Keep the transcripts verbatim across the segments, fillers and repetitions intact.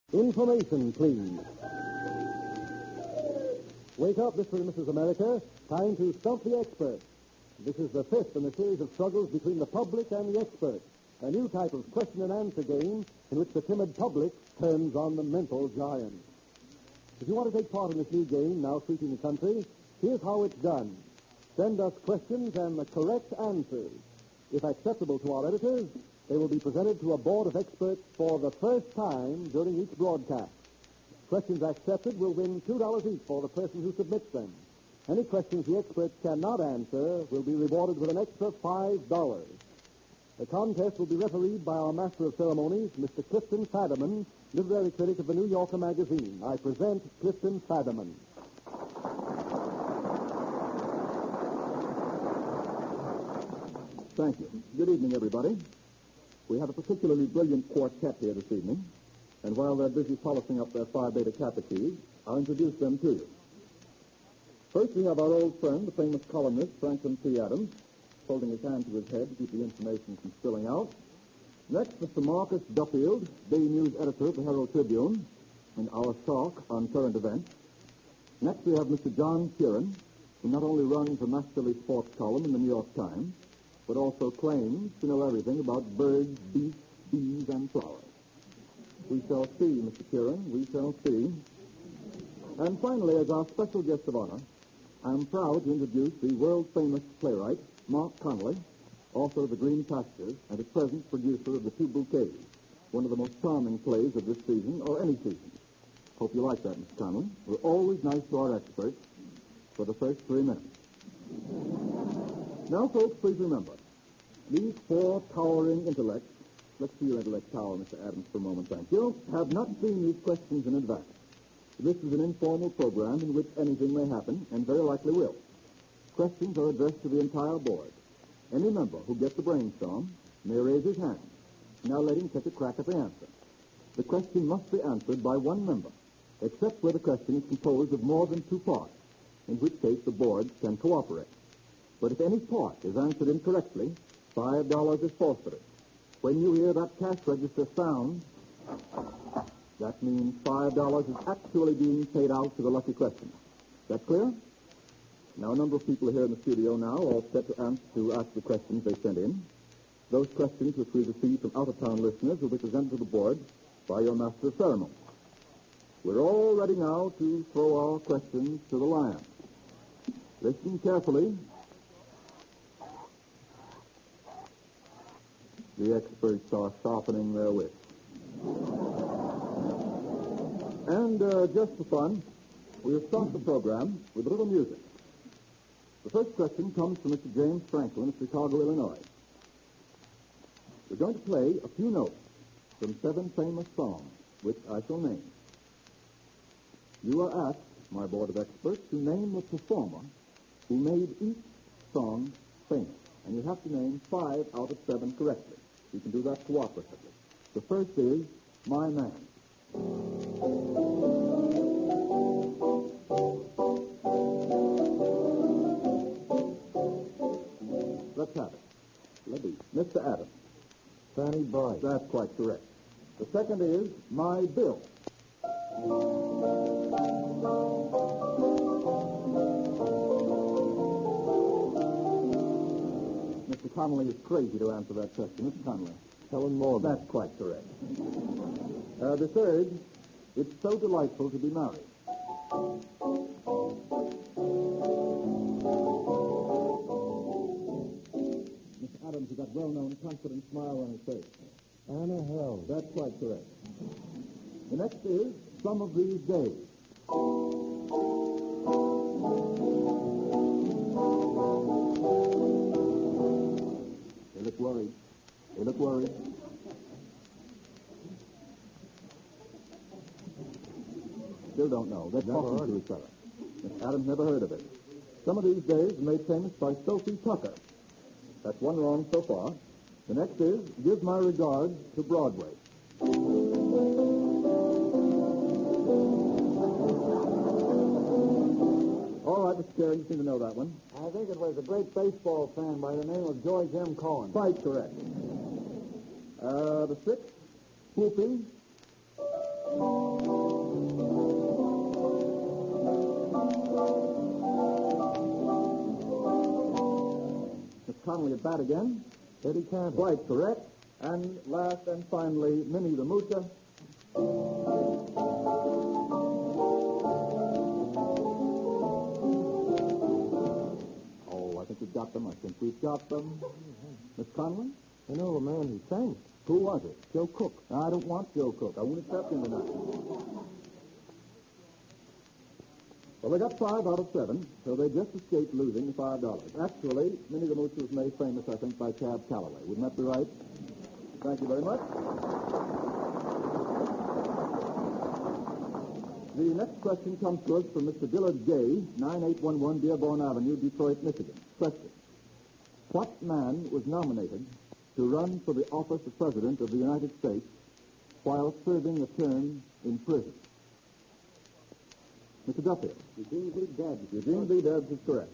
Information, please. Wake up, Mister and Missus America. Time to stump the expert. This is the fifth in a series of struggles between the public and the expert. A new type of question and answer game in which the timid public turns on the mental giant. If you want to take part in this new game, now sweeping the country, here's how it's done. Send us questions and the correct answers. If acceptable to our editors, they will be presented to a board of experts for the first time during each broadcast. Questions accepted will win two dollars each for the person who submits them. Any questions the experts cannot answer will be rewarded with an extra five dollars. The contest will be refereed by our Master of Ceremonies, Mister Clifton Fadiman, literary critic of the New Yorker magazine. I present Clifton Fadiman. Thank you. Good evening, everybody. We have a particularly brilliant quartet here this evening, and while they're busy polishing up their Phi Beta Kappa keys, I'll introduce them to you. First, we have our old friend, the famous columnist, Franklin T. Adams, holding his hand to his head to keep the information from spilling out. Next, Mister Marcus Duffield, daily news editor of the Herald Tribune, and our talk on current events. Next, we have Mister John Kieran, who not only runs a masterly sports column in the New York Times, but also claims to know everything about birds, beasts, bees, and flowers. We shall see, Mister Kieran, we shall see. And finally, as our special guest of honor, I'm proud to introduce the world-famous playwright, Mark Connolly, author of The Green Pastures, and at present producer of The Two Bouquets, one of the most charming plays of this season, or any season. Hope you like that, Mister Connolly. We're always nice to our experts for the first three minutes. Now, folks, please remember, these four towering intellects, let's see your intellect tower, Mister Adams, for a moment, thank you, have not seen these questions in advance. This is an informal program in which anything may happen, and very likely will. Questions are addressed to the entire board. Any member who gets a brainstorm may raise his hand. Now let him take a crack at the answer. The question must be answered by one member, except where the question is composed of more than two parts, in which case the board can cooperate. But if any part is answered incorrectly, five dollars is forfeited. When you hear that cash register sound, that means five dollars is actually being paid out to the lucky questioner. Is that clear? Now, a number of people are here in the studio now, all set to, answer, to ask the questions they sent in. Those questions which we received from out-of-town listeners will be presented to the board by your Master of Ceremonies. We're all ready now to throw our questions to the lion. Listen carefully. The experts are sharpening their wits. And uh, just for fun, we'll start the program with a little music. The first question comes from Mister James Franklin of Chicago, Illinois. We're going to play a few notes from seven famous songs, which I shall name. You are asked, my board of experts, to name the performer who made each song famous. And you have to name five out of seven correctly. You can do that cooperatively. The first is My Man. Let's have it. Libby. Mister Adams. Fanny Bright. That's quite correct. The second is My Bill. Mister Connolly is crazy to answer that question. Mister Connolly. Helen Morgan. That's quite correct. Uh, the third, It's So Delightful to Be Married. Mister Adams, with that well-known confident smile on his face. Anna Hell. That's quite correct. The next is Some of These Days. They look worried. They look worried. Still don't know. They're Never talking heard to it. each other. Mister Adams never heard of it. Some of These Days are made famous by Sophie Tucker. That's one wrong so far. The next is Give My Regards to Broadway. All right, Mister Kieran, you seem to know that one. I think it was a great baseball fan by the name of George M. Cohen. Quite correct. Uh, the sixth, Whoopee. Connolly at bat again. Eddie Cantor. Quite correct. And last and finally, Minnie the Moocher. Oh, I think we've got them. I think we've got them. Miss Connolly? You know the man who sang it. Who was it? Joe Cook. I don't want Joe Cook. I won't accept him tonight. Well, they got five out of seven, so they just escaped losing the five dollars. Actually, Minnie the Moocher was made famous, I think, by Cab Calloway. Wouldn't that be right? Thank you very much. The next question comes to us from Mister Dillard Gay, nine eight one one Dearborn Avenue, Detroit, Michigan. Question. What man was nominated to run for the office of President of the United States while serving a term in prison? Mister Duffield. Eugene B. Debs. Eugene B. Debs is correct.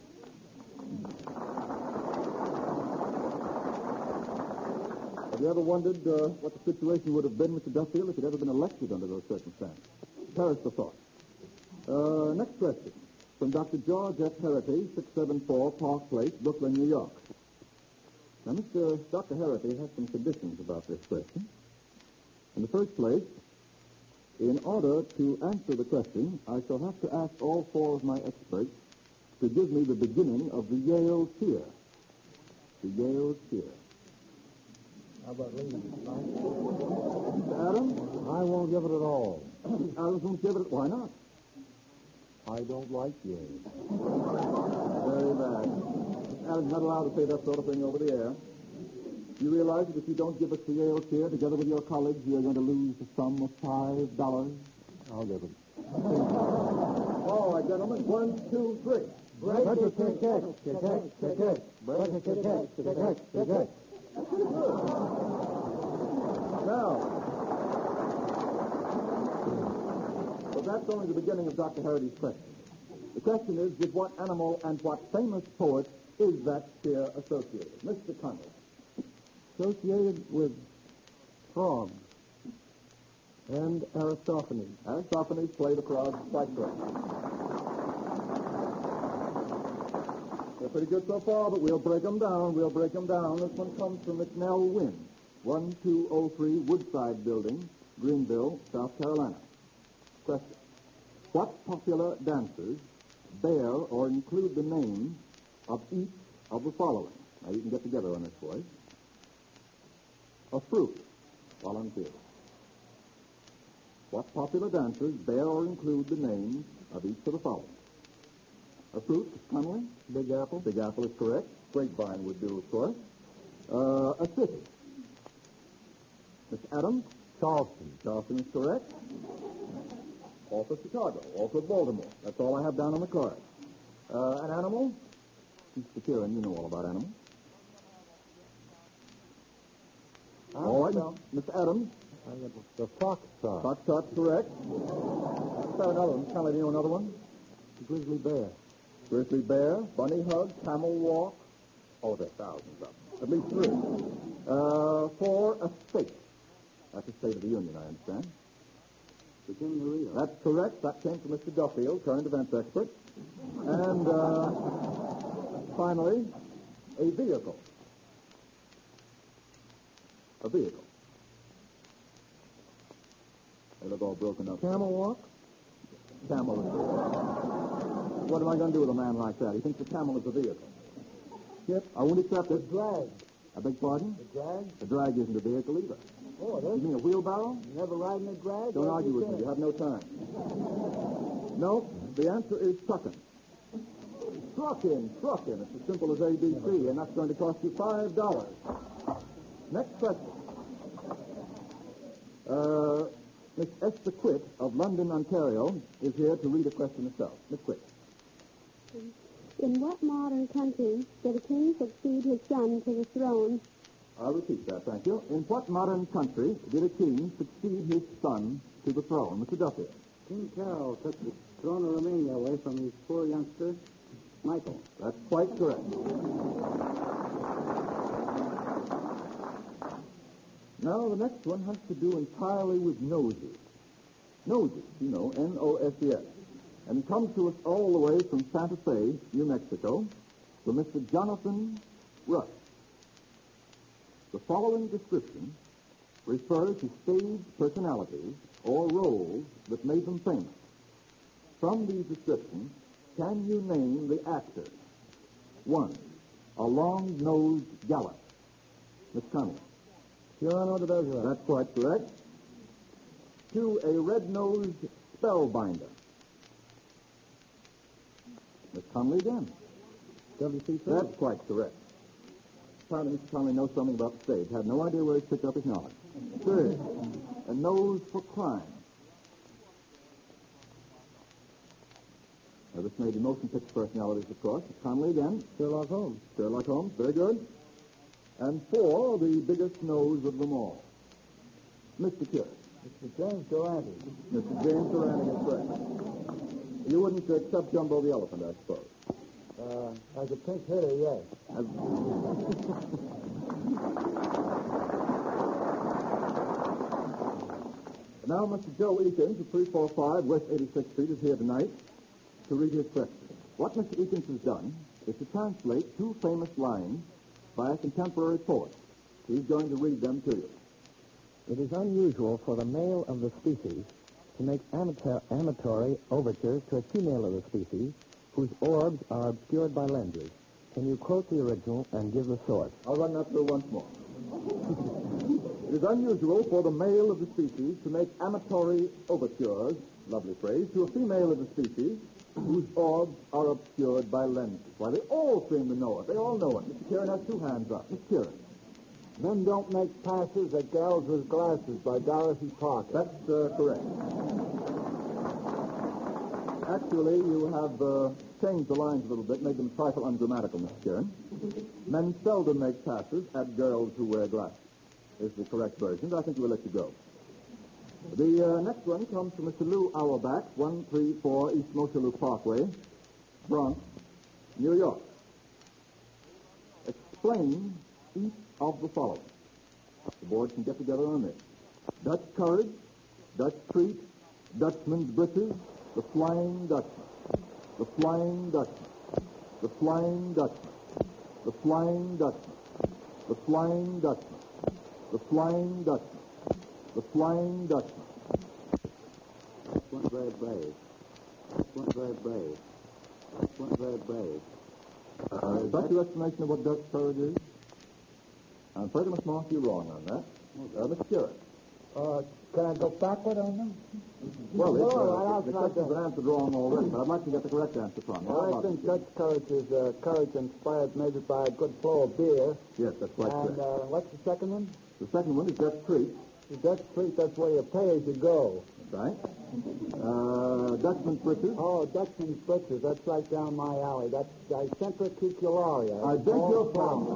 Have you ever wondered uh, what the situation would have been, Mister Duffield, if he'd ever been elected under those circumstances? Perish the thought. Uh, next question. From Doctor George F. Herity, six seven four Park Place, Brooklyn, New York. Now, Mister Doctor Herity has some conditions about this question. In the first place, in order to answer the question, I shall have to ask all four of my experts to give me the beginning of the Yale cheer. The Yale cheer. How about leaving it? Mister Adams? I won't give it at all. Adams won't give it. Why not? I don't like Yale. Very bad. Adams not allowed to say that sort of thing over the air. You realize that if you don't give us the Yale cheer together with your colleagues, you're going to lose the sum of five dollars? I'll give it. All right, gentlemen. One, two, three. Break it, kick it, kick it, kick it. Break it, kick it, kick it, kick it. Now, but that's only the beginning of Doctor Harity's question. The question is, with what animal and what famous poet is that cheer associated? Mister Connell. Associated with frogs and Aristophanes. Aristophanes played the frog quite correct. They're pretty good so far, but we'll break them down. We'll break them down. This one comes from Miss Nell Wynn, one two oh three Woodside Building, Greenville, South Carolina. Question. What popular dancers bear or include the names of each of the following? Now, you can get together on this, boys. A fruit. Volunteer. What popular dancers bear or include the names of each of the following? A fruit, Miss Connolly? Big Apple. Big Apple is correct. Grapevine would do, of course. Uh, a city. Miss Adams? Charleston. Charleston is correct. Also Chicago. Also Baltimore. That's all I have down on the card. Uh, an animal? Mister Kieran, you know all about animals. All right, now, Miss Adams. I got the foxtrot. Foxtrot's correct. Let's have another one. Miss Connolly, do you know another one? The grizzly bear. Grizzly bear, bunny hug, camel walk. Oh, there are thousands of them. At least three. Uh, four, a state. That's the State of the Union, I understand. Virginia Rio. That's correct. That came from Mister Duffield, current events expert. And, uh, finally, a vehicle. A vehicle. They look all broken up. Camel walk. Camel is What am I going to do with a man like that? He thinks the camel is a vehicle. Ship. I won't accept it. Drag. I beg pardon? The drag. The drag isn't a vehicle either. Oh, it You is. mean a wheelbarrow? You never ride in a drag? Don't What argue you with me. say? You have no time. No, the answer is truckin'. Truckin', truckin'. It's as simple as A B C, and that's going to cost you five dollars. Next question. Uh, Miss Esther Quitt of London, Ontario, is here to read a question herself. Miss Quitt. In what modern country did a king succeed his son to the throne? I'll repeat that, thank you. In what modern country did a king succeed his son to the throne? Mister Duffield. King Carol took the throne of Romania away from his poor youngster, Michael. That's quite correct. Now, the next one has to do entirely with noses. Noses, you know, N O S E S. And it comes to us all the way from Santa Fe, New Mexico, from Mister Jonathan Rush. The following description refers to stage personalities or roles that made them famous. From these descriptions, can you name the actors? One, a long-nosed gallant. Miss Conley. Your Honor, the those That's quite correct. Two, a red-nosed spellbinder. Miss Conley again. W C That's quite correct. Apparently, Mister Conley knows something about the stage. Had no idea where he picked up his knowledge. Third, a nose for crime. Now, this may be motion picture personalities, of course. Conley again. Sherlock Holmes. Sherlock Holmes, very good. And four, the biggest nose of them all. Mister Curious. Mister James Durante. Mister James Durante is correct. You wouldn't accept Jumbo the Elephant, I suppose. Uh, as a pink hitter, yes. As... Now, Mister Joe Eakins of three forty-five West eighty-sixth Street is here tonight to read his question. What Mister Eakins has done is to translate two famous lines by a contemporary poet. He's going to read them to you. It is unusual for the male of the species to make amateur, amatory overtures to a female of the species whose orbs are obscured by lenses. Can you quote the original and give the source? I'll run that through once more. It is unusual for the male of the species to make amatory overtures, lovely phrase, to a female of the species whose orbs are obscured by lenses. Why, they all seem to know it. They all know it. Mister Kieran has two hands up. Mister Kieran. Men don't make passes at gals with glasses by Dorothy Parker. That's uh, correct. Actually, you have uh, changed the lines a little bit, made them a trifle ungrammatical, Mister Kieran. Men seldom make passes at girls who wear glasses, is the correct version. I think we'll let you go. The uh, next one comes from Mister Lou Auerbach, one three four East Mosholu Parkway, Bronx, New York. Explain each of the following. The board can get together on this. Dutch courage, Dutch treat, Dutchman's breeches, the Flying Dutchman, the Flying Dutchman, the Flying Dutchman, the Flying Dutchman, the Flying Dutchman, the Flying Dutchman, the Flying Dutchman. That's one very brave. That's one very brave. That's one very brave. Uh, is that your explanation of what Dutch courage is? I'm afraid I must mark you wrong on that. Uh, Mister Kieran. Uh, can I go backward on them? Well, it's, All uh, right, I'll the try question's that. been answered wrong already, but I'd like to get the correct answer from you. How Well, I about think it? Dutch courage is uh, courage inspired maybe by a good flow of beer. Yes, that's quite And correct. uh, what's the second one? The second one is Dutch treat. The Dutch treat, that's where you pay as you go. That's right. Uh, Dutchman's breeches. Oh, Dutchman's breeches, that's right down my alley. That's Dicentricularia. I beg Small your flower.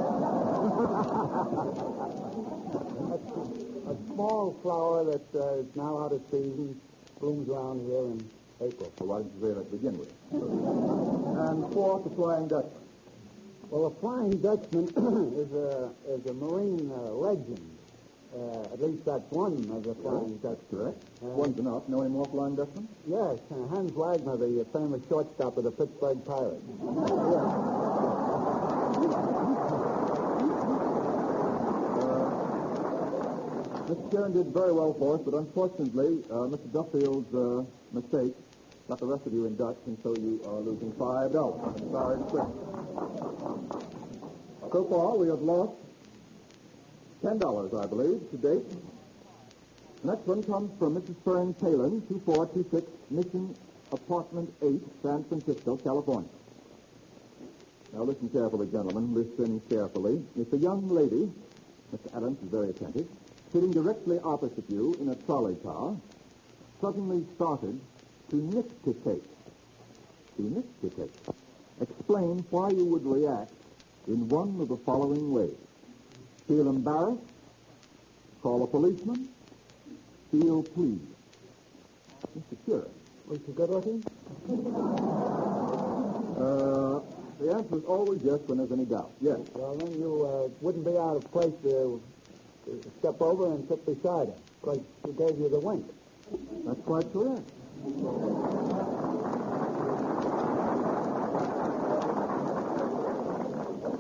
That's a small flower that uh, is now out of season, blooms around here in April. Well, why didn't you say that to begin with? And fourth, the Flying Dutchman. Well, the Flying Dutchman is a is a marine uh, legend. Uh, at least that's one of the Flying That's Dutchmen. correct. Uh, One's enough. Know any more Flying Dutchmen? Yes, uh, Hans Wagner, the uh, famous shortstop of the Pittsburgh Pirates. Mister Kieran did very well for us, but unfortunately, uh, Mister Duffield's uh, mistake got the rest of you in Dutch, and so you are losing five dollars. I'm sorry to say. So far, we have lost ten dollars, I believe, to date. The next one comes from Missus Fern Palin, two four two six Mission Apartment eight, San Francisco, California. Now listen carefully, gentlemen. Listen carefully. It's a young lady, Mister Adams is very attentive, sitting directly opposite you in a trolley car, suddenly started to nictitate. To nictitate. Explain why you would react in one of the following ways. Feel embarrassed, call a policeman, feel pleased. Mister Kieran. Was she good looking? Uh, the answer is always yes when there's any doubt. Yes. Well, then you uh, wouldn't be out of place to, to step over and sit beside her. Because she gave you the wink. That's quite correct.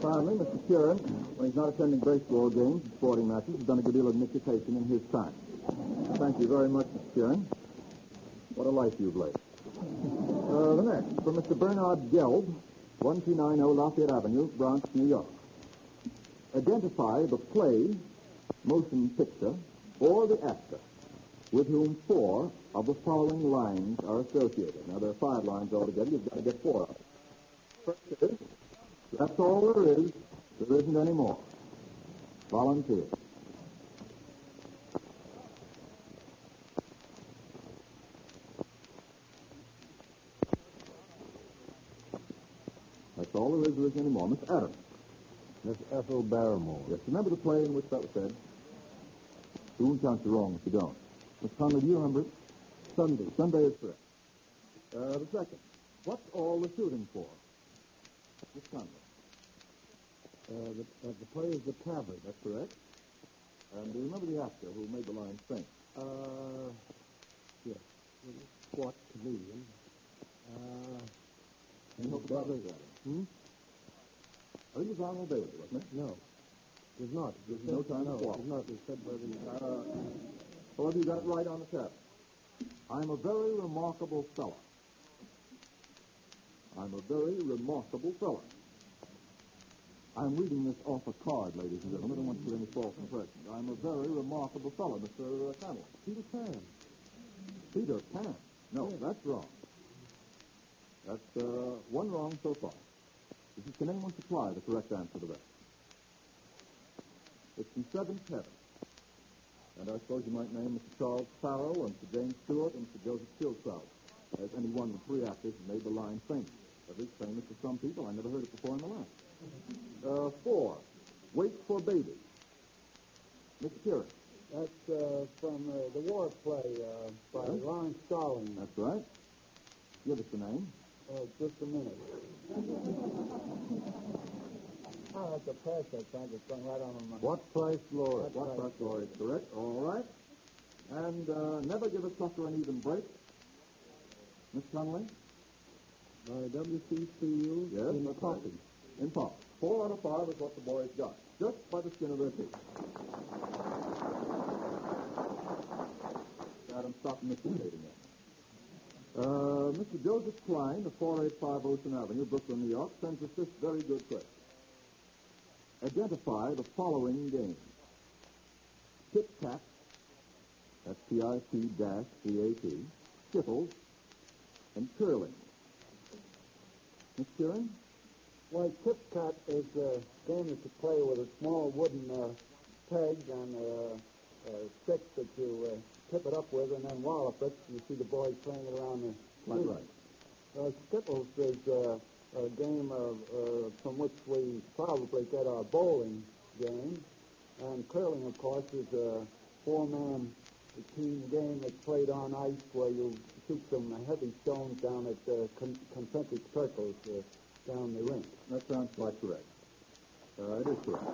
Finally, Mister Curran, when he's not attending baseball games and sporting matches, has done a good deal of initiation in his time. Thank you very much, Mister Curran. What a life you've led. Uh, the next, from Mister Bernard Gelb, one two nine zero Lafayette Avenue, Bronx, New York. Identify the play, motion picture, or the actor with whom four of the following lines are associated. Now, there are five lines altogether. You've got to get four of them. First is, that's all there is. There isn't any more. Volunteer. That's all there is. There isn't any more. Miss Adams. Miss Ethel Barrymore. Yes, remember the play in which that was said? You won't count you wrong if you don't. Miss Conley, do you remember it? Sunday. Sunday is correct. Uh, the second. What's all the shooting for? Miss Conley. Uh, the, uh, the play is The Tavern. That's correct. And do you remember the actor who made the line sing? Uh, yes. What comedian? Uh, You know about it, Hmm? I think it was Arnold Bailey, wasn't it? No. It was not. There's no time no, to swallow. it was not. It said by the... Uh, well, you got it right on the test. I'm a very remarkable fellow. I'm a very remarkable fellow. I'm reading this off a card, ladies and gentlemen. I don't want to put any false impressions. I'm a very remarkable fellow, Mister Connell. Peter Pan. Peter Pan. No, that's wrong. That's uh, one wrong so far. This is, can anyone supply the correct answer to that? It's in seventh heaven. And I suppose you might name Mister Charles Farrell and Mister James Stewart and Mister Joseph Kiltrout as any one of the three actors who made the line famous. At least famous to some people. I never heard it before in my life. Uh, four, Wait for Baby. Mister Curran. That's uh, from uh, the war play uh, by Right. Lawrence Starling. That's right. Give us the name. Uh, just a minute. Oh, that's a pass, I think. It's going right on my... What Price Glory? That's What right. price glory is correct. All right. And uh, never give a sucker an even break. Miss Conley? By W C Field Yes, in that's Coffee. right. In pop. Four out of five is what the boys got, just by the skin of their teeth. Adam, stop mystificating them. Uh, Mister Joseph Klein of four eight five Ocean Avenue, Brooklyn, New York, sends us this very good question. Identify the following games. Tit Tat, that's P I T dash C A T, Skittles, and curling. Miss Curran? Well, Tip Tat is a game that you play with a small wooden uh, peg and uh, a stick that you uh, tip it up with and then wallop it. You see the boys playing it around the Quite street. right. Uh, Skittles is uh, a game of, uh, from which we probably get our bowling game. And curling, of course, is a four-man team game that's played on ice where you shoot some heavy stones down at uh, con- concentric circles uh, down the rink. That sounds quite correct. Uh, it is correct.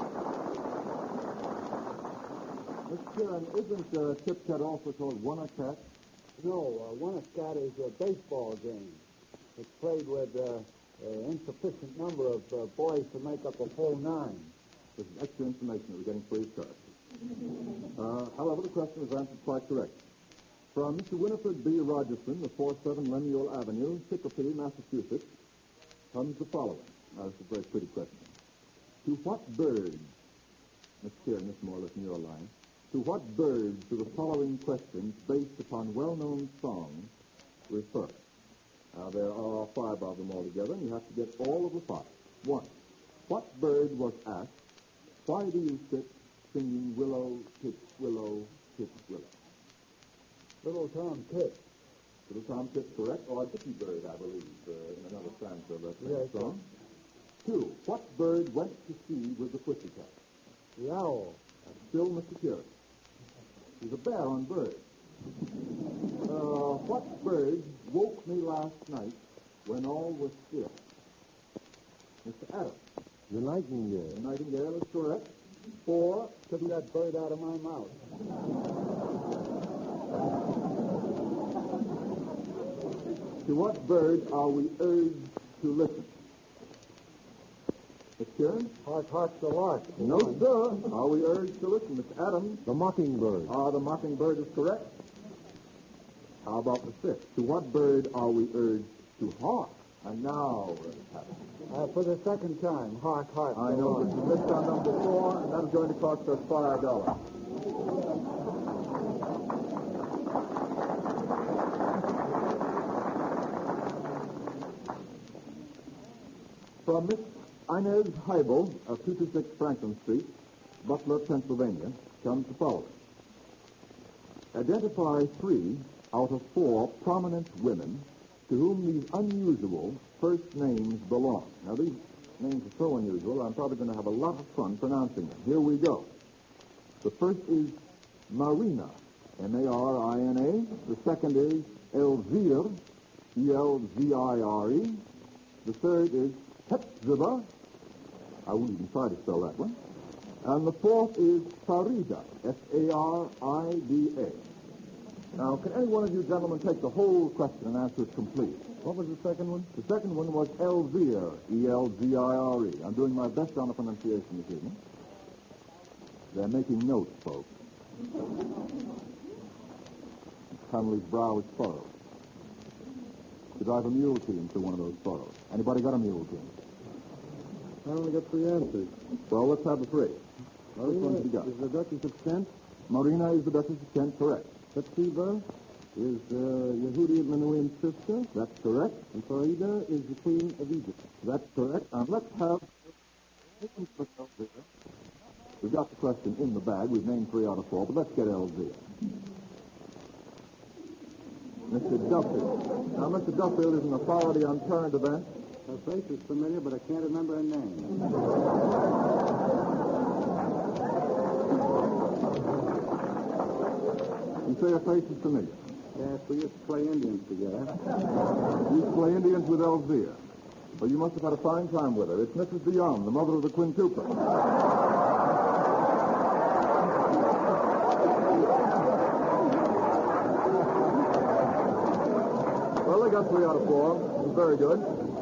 Miss Curran, isn't uh, Tip Tat also called One-A-Cat? No, uh, one-a-scat is a baseball game. It's played with uh, an insufficient number of uh, boys to make up a full nine. This is extra information that we're getting free of charge. Uh, however, the question was answered quite correct. From Mister Winifred B. Rogerson of four seven Lemuel Avenue, Chicopee, Massachusetts, comes the following. Now, this is a very pretty question. To what birds, Miss Curran, this is more or less in your line, to what birds do the following questions based upon well-known songs refer? Now, there are five of them altogether, and you have to get all of the five. One, what bird was asked, why do you sit singing willow, tip, willow, tip, willow? Little Tom Tip. Little Tom Tip's correct, or a dicky bird, I believe, uh, in another stanza of that same Yes, song. Two, what bird went to sea with the pussycat? The owl. That's still Mister Curran. He's a bear on birds. Uh, what bird woke me last night when all was still? Mister Adams. The Nightingale. The nightingale is correct. Four, Took that bird out of my mouth. to what bird are we urged to listen? Miss Kieran? Hark, hark the lark. No, sir. Are we urged to listen? Miss Adams? The Mockingbird. Ah, the mockingbird is correct. How about the fifth? To what bird are we urged to hark? And now, Uh, for the second time, hark, hark I the know lark. this is list on number four, and that is going to cost us five dollars. From Miss Inez Heibel of two two six Franklin Street, Butler, Pennsylvania, comes the following. Identify three out of four prominent women to whom these unusual first names belong. Now, these names are so unusual, I'm probably going to have a lot of fun pronouncing them. Here we go. The first is Marina, M A R I N A. The second is Elvire, E L V I R E. The third is Hepzibah. I wouldn't even try to spell that one. And the fourth is Farida, F A R I D A. Now, can any one of you gentlemen take the whole question and answer it complete? What was the second one? The second one was Elvire, E L V I R E. I'm doing my best on the pronunciation this evening. They're making notes, folks. Connolly's brow is furrowed. To drive a mule team through one of those furrows. Anybody got a mule team? I only got three answers. Well, let's have the three. Marina Which one's you got? is the Duchess of Kent. Marina is the Duchess of Kent, correct. Hepzibah is uh, Yehudi Menuhin's sister. That's correct. And Farida is the Queen of Egypt. That's correct. And let's have... We've got the question in the bag. We've named three out of four, but let's get Elvire. Mister Duffield. Now, Mister Duffield is an authority on current events. Her face is familiar, but I can't remember her name. You say her face is familiar. Yes, we used to play Indians together. You used to play Indians with Elvire. Well, you must have had a fine time with her. It's Missus DeYoung, the mother of the quintuplets. Well, they got three out of four. It was very good.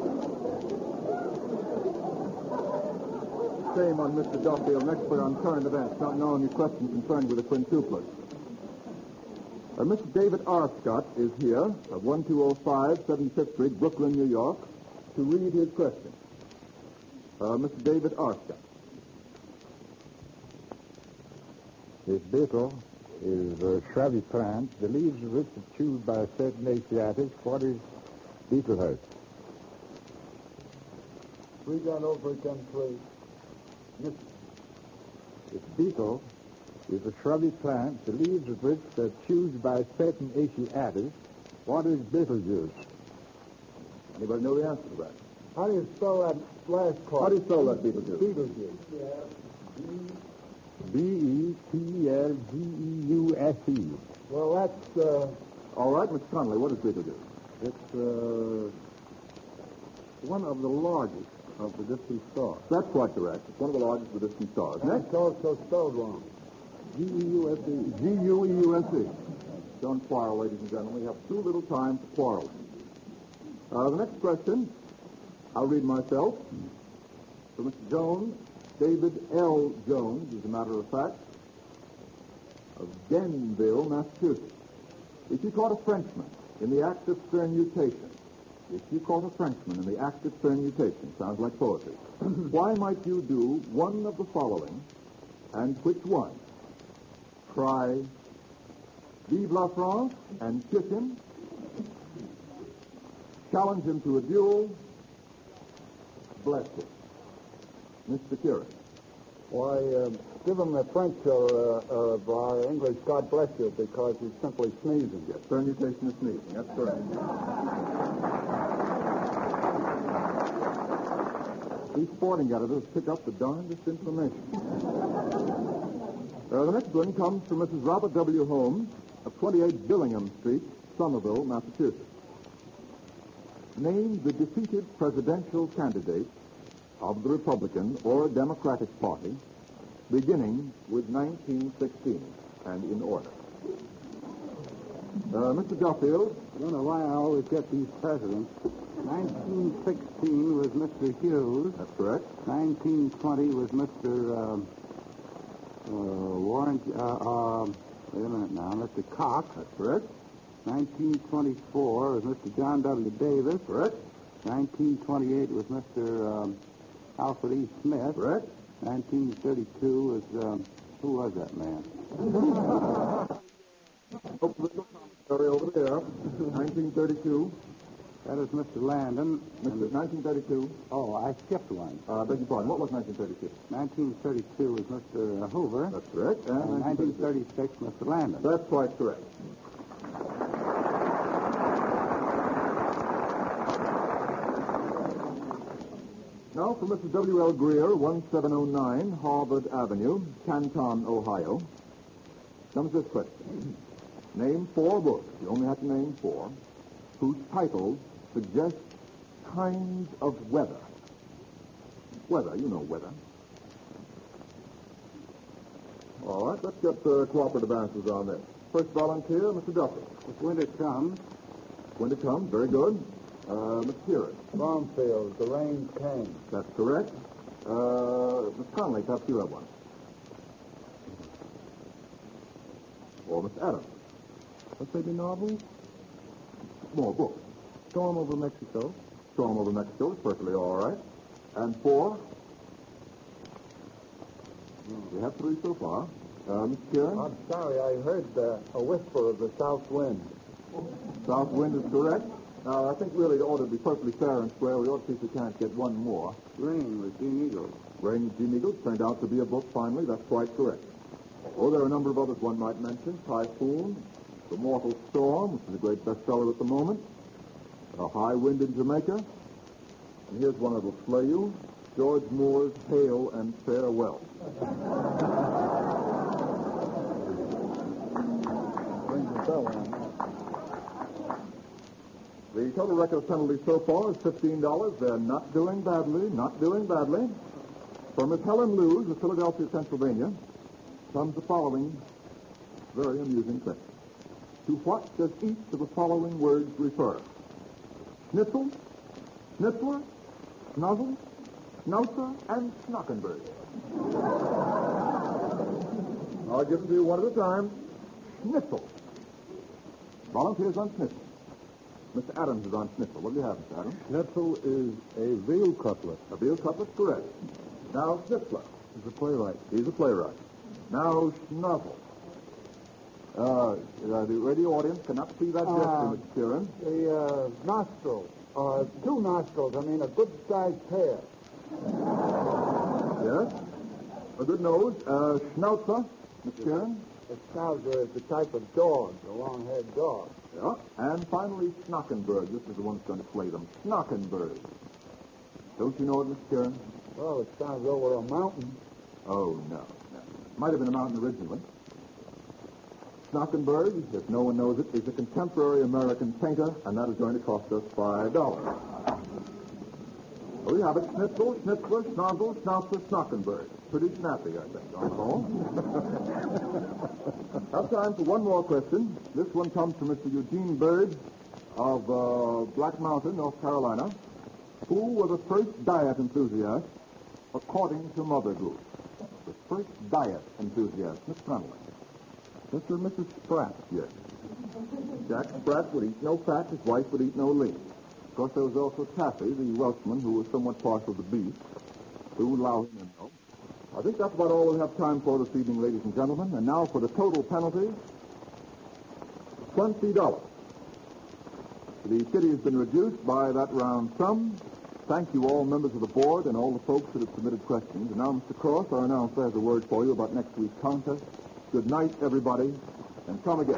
Shame on Mister Duffield, an expert on current events, not knowing any questions concerned with the quintuplets. Uh, Mister David Arscott is here of one two oh five seventy-fifth Street, Brooklyn, New York, to read his question. Uh, Mister David Arscott. This beetle is a shrubby plant, the leaves of which are chewed by a certain Asiatic. What is beetlehurst? Read that over again, please. This beetle is a shrubby plant, the leaves of which are chewed by a certain Asiatic. What is Betelgeuse? Anybody know the answer to that? How do you spell that last part? How do you spell that, Beetlejuice? Beetlejuice. B E T L G E U S E. Well, that's, uh, All right, Mister Connolly, what is Beetlejuice? It's uh, one of the largest of the distant stars. That's quite correct. It's one of the largest of the distant stars. that's Next, also spelled wrong. G E U S E. G U E U S E. Don't quarrel, ladies and gentlemen. We have too little time for quarreling. Uh, the next question, I'll read myself. For Mister Jones, David L. Jones, as a matter of fact, of Denville, Massachusetts. If you caught a Frenchman in the act of sternutation, if you caught a Frenchman in the act of sternutation, sounds like poetry, why might you do one of the following, and which one? Cry, Vive la France, and kiss him, challenge him to a duel, bless him. Mister Curran. Why, uh, give him the French or, uh, of our English, God bless you, because he's simply sneezing. Yes, sternutation is sneezing. That's correct. These sporting editors pick up the darndest information. Uh, the next one comes from Missus Robert W. Holmes of twenty-eight Billingham Street, Somerville, Massachusetts. Name the defeated presidential candidate of the Republican or Democratic Party beginning with nineteen sixteen and in order. Uh, Mister Duffield. I don't know why I always get these presidents. nineteen sixteen was Mister Hughes. That's correct. nineteen twenty was Mister Um, uh, Warren. Uh, uh, wait a minute now. Mister Cox. That's correct. nineteen twenty-four was Mister John W. Davis. Correct. nineteen twenty-eight was Mister Um, Alfred E. Smith. Correct. nineteen thirty-two was, um, who was that man? Oh, political commentary over there. nineteen thirty-two. That is Mister Landon. Mister nineteen thirty-two. Oh, I skipped one. Uh, beg your pardon. What was nineteen thirty-two? nineteen thirty-two was Mister Hoover. That's correct. And, And nineteen thirty-six, Mister Landon. That's quite correct. Now for Missus W L Greer, seventeen oh nine Harvard Avenue, Canton, Ohio, comes this question. Name four books, you only have to name four, whose titles suggest kinds of weather. Weather, you know weather. All right, let's get uh, cooperative answers on this. First volunteer, Mister Duffy. If winter comes, Winter comes, very good. Uh, Mister Kieran. Stormfield, the rain came. That's correct. Uh, Miss Conley, perhaps you have one. Or Miss Adams. Let's say the novels. More books. storm over Mexico. Storm over Mexico is perfectly all right. And four. We have three so far. Uh, Mister Kieran. I'm sorry, I heard uh, a whisper of the south wind. South wind is correct. Now, I think really, in order to be perfectly fair and square, we ought to see if we can't get one more. Rain with Gene Eagles. Rain with Gene Eagles turned out to be a book, finally. That's quite correct. Oh, there are a number of others one might mention. Typhoon, The Mortal Storm, which is a great bestseller at the moment. A High Wind in Jamaica. And here's one that will slay you. George Moore's Hail and Farewell. Rings a bell on that. The total record penalty so far is fifteen dollars. They're not doing badly, not doing badly. For Miss Helen Lewis of Philadelphia, Pennsylvania, comes the following very amusing question. To what does each of the following words refer? Schnitzel, Schnitzler, Schnozzle, Schnauzer, and Schnockenberg. I'll give them to you one at a time. Schnitzel. Volunteers on Schnitzel. Mister Adams is on Schnitzel. What do you have, Mister Adams? Schnitzel is a veal cutlet. A veal cutlet, correct. Now, Schnitzler. He's a playwright. He's a playwright. Now, Schnozzle. Uh, uh, the radio audience cannot see that gesture, Uh, Mister Kieran. The uh, nostril, uh, two nostrils, I mean a good-sized pair. Yes. A good nose. Uh, Schnauzer, Mister Kieran. A schnauzer is the type of dog, a long-haired dog. Yeah. And finally, Schnockenberg. This is the one that's going to slay them. Schnockenberg. Don't you know it, Mister Kieran? Well, it sounds over a mountain. Oh, no. no. Might have been a mountain originally. Schnockenberg, if no one knows it, is a contemporary American painter, and that is going to cost us five dollars. So we have it. Schnitzel, Schnitzler, Schnozzle, Schnauzer, Schnockenberg. Pretty snappy, I think, on the whole. Have time for one more question. This one comes from Mister Eugene Bird of uh, Black Mountain, North Carolina. Who were the first diet enthusiasts, according to Mother Goose? The first diet enthusiasts, Miss Connelly. Mister and Missus Spratt, yes. Jack Spratt would eat no fat, his wife would eat no lean. Of course, there was also Taffy, the Welshman, who was somewhat partial to beef. Who would allow him in, though. I think that's about all we have time for this evening, ladies and gentlemen. And now for the total penalty, twenty dollars. The city has been reduced by that round sum. Thank you, all members of the board and all the folks that have submitted questions. And now, Mister Cross, our announcer, has a word for you about next week's contest. Good night, everybody, and come again.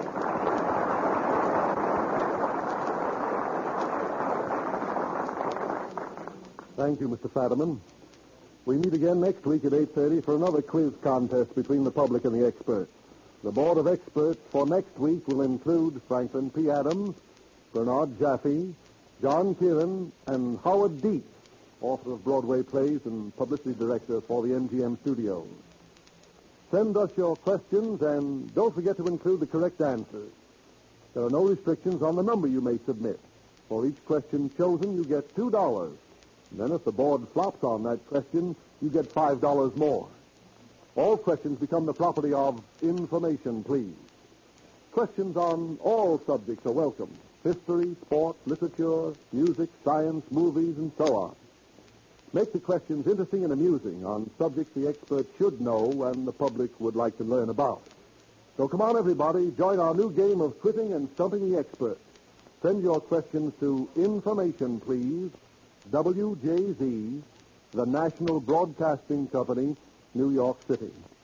Thank you, Mister Fadiman. We meet again next week at eight thirty for another quiz contest between the public and the experts. The board of experts for next week will include Franklin P. Adams, Bernard Jaffe, John Kieran, and Howard Dietz, author of Broadway plays and publicity director for the M G M Studios. Send us your questions and don't forget to include the correct answers. There are no restrictions on the number you may submit. For each question chosen, you get two dollars. Then if the board flops on that question, you get five dollars more. All questions become the property of Information Please. Questions on all subjects are welcome. History, sport, literature, music, science, movies, and so on. Make the questions interesting and amusing on subjects the experts should know and the public would like to learn about. So come on, everybody. Join our new game of quizzing and stumping the experts. Send your questions to Information Please, W J Z, the National Broadcasting Company, New York City.